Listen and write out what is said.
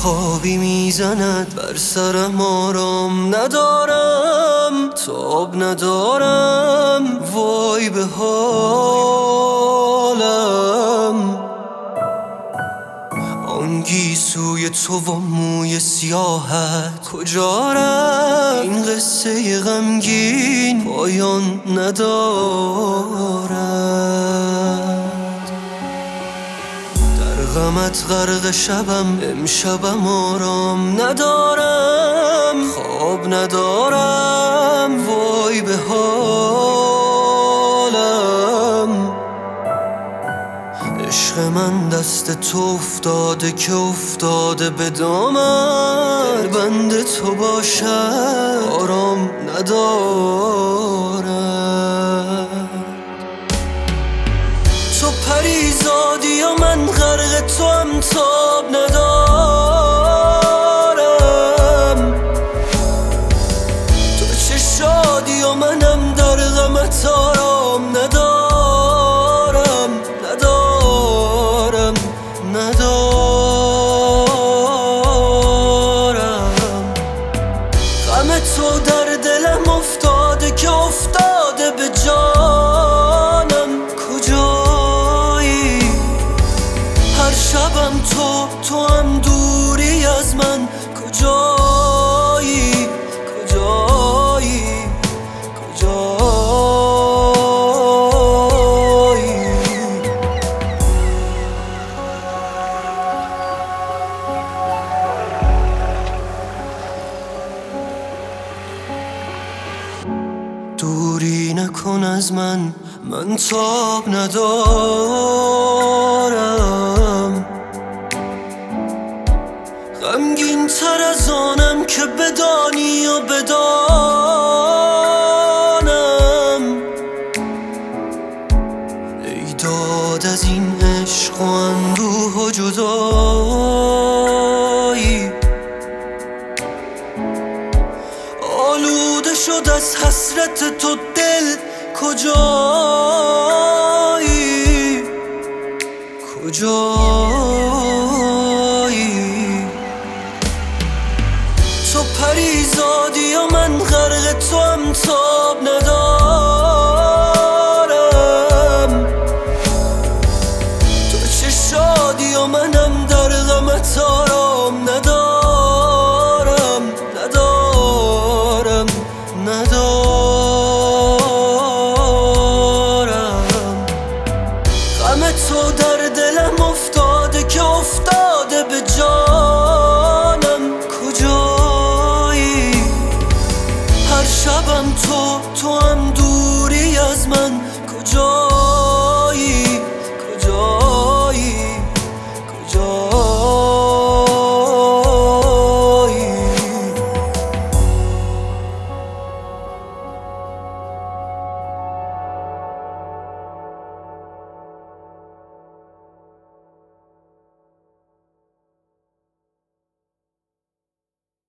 بیخوابی میزند بر سرم، آرام ندارم، تاب ندارم، وای به حالم. آن گیسوی تو و موی سیاهت کجا رفت؟ این قصه غمگین پایان ندارد. در غمت غرق شبم، امشبم آرام ندارم، خواب ندارم، وای به حالم. عشق من دست تو افتاده که افتاده به دامن، بند تو باشد آرام ندارد. تو پریزادی و من غرق تو هم، تاب ندارم. تو چه شادی و منم در غمت آرام ندارم، ندارم، ندارم. غم تو در دلم افتاده که افتاده به جانم. کجایی؟ هر شبم تو هم دوری از من. کجایی؟ کجایی؟ کجایی؟ دوری نکن از من تاب ندارم. غمگین تر از آنم که بدانی و بدانم. ای داد از این عشق و اندوه و جدایی. آلوده شد از حسرت تو دل. کجایی؟ کجایی؟ تو پریزادی و من غرق تو هم، تاب ندارم. تو چه شادی و منم در غمت آرام ندارم، ندارم، ندارم. غم تو در دلم افتاده که افتاده به جانم. کجایی؟ هر شبم تو هم دوری از من. کجایی؟